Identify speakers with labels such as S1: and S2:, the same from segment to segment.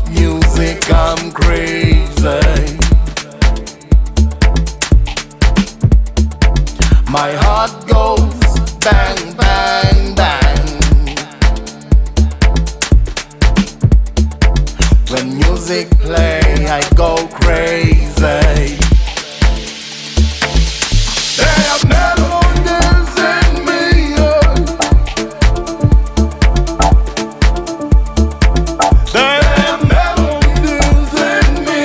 S1: music I'm crazy. My heart goes bang, bang, bang when music play. I go crazy. They have melodies in me. They have melodies in me.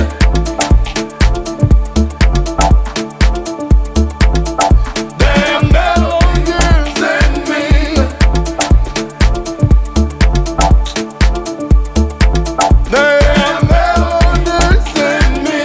S1: They have melodies in me. They have melodies in me.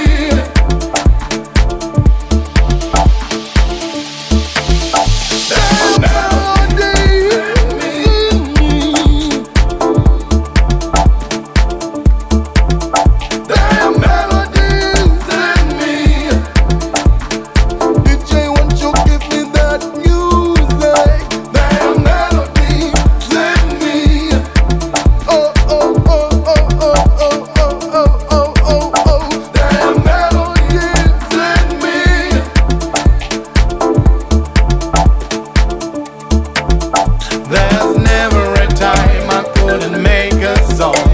S1: There's never a time I couldn't make a song.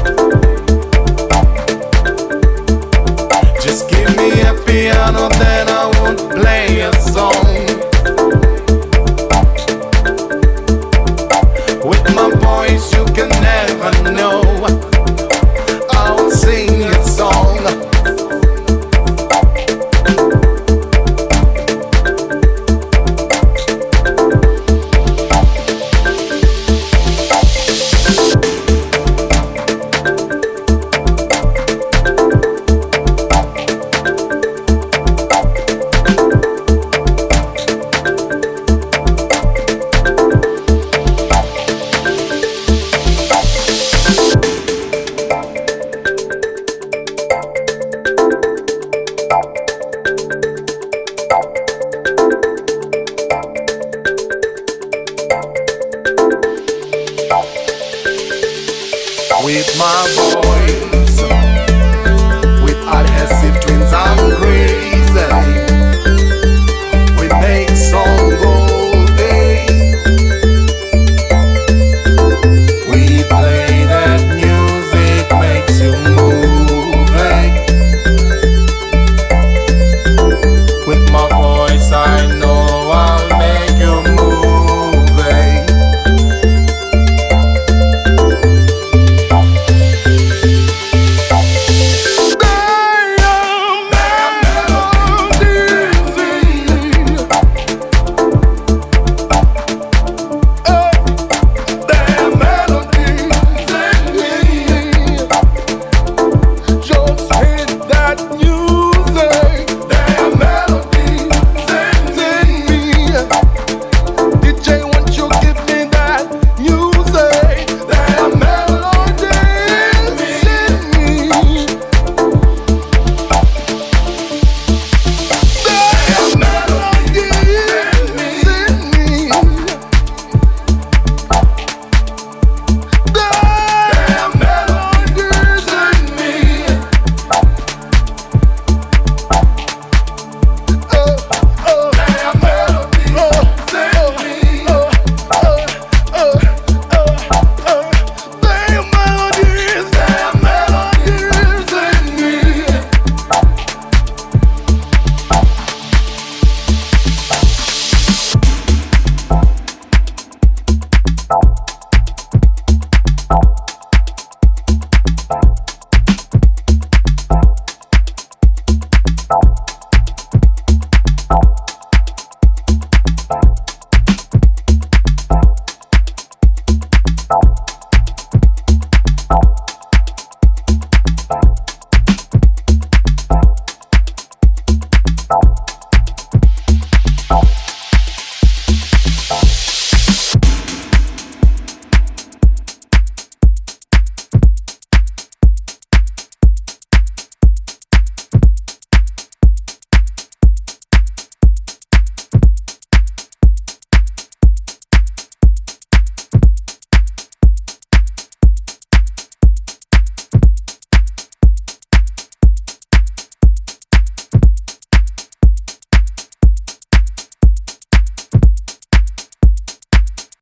S1: Just give me a piano, then I won't play a song. With my voice you can never know. I'll sing a song. With my voice